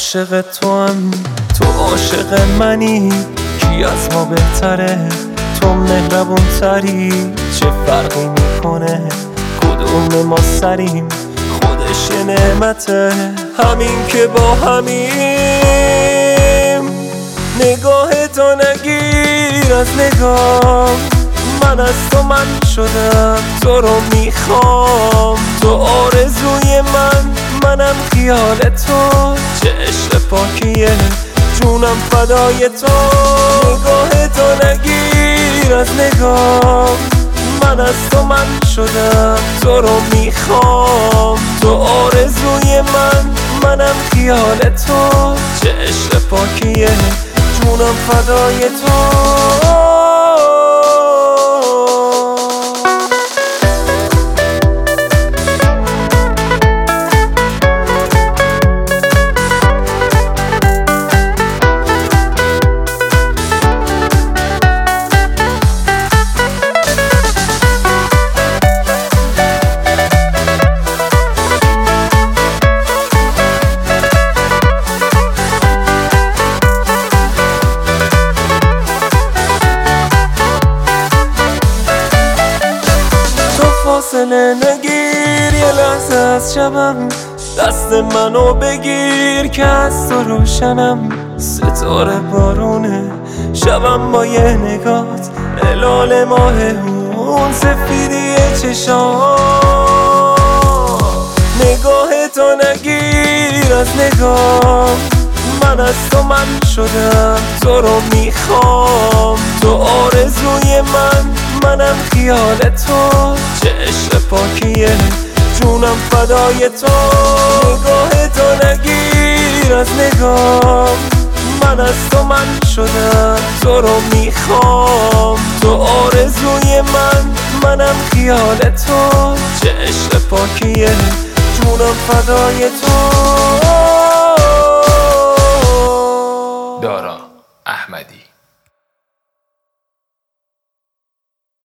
عاشق تو هم، تو عاشق منی، کی از ما بهتره؟ تو مهربون تری، چه فرقی میکنه کدوم ما سریم؟ خودش یه نعمته همین که با همیم. نگاه تو نگیر از نگاه، من از تو من شدم، تو رو میخوام. تو آرزوی منم خیال تو، چه عشق پاکیه جونم فدای تو. نگاه تو نگیر از نگاه، من از تو من شدم، تو رو میخوام. تو آرزوی منم خیال تو، چه عشق پاکیه جونم فدای تو. فاصله نگیر یه لحظه از شبم، دست منو بگیر که از تو روشنم. ستاره بارونه شبم با یه نگات، هلال ماه اون سفیدی چشام. نگاه تو نگیر از نگاه، من از تو من شدم، تو رو میخوام. تو آرزوی منم خیال تو، چه عشق پاکیه جونم فدای تو. نگاه تو نگیر از نگاه، من از تو من شدم، تو رو میخوام. تو آرزوی منم خیال تو، چه عشق پاکیه جونم فدای تو.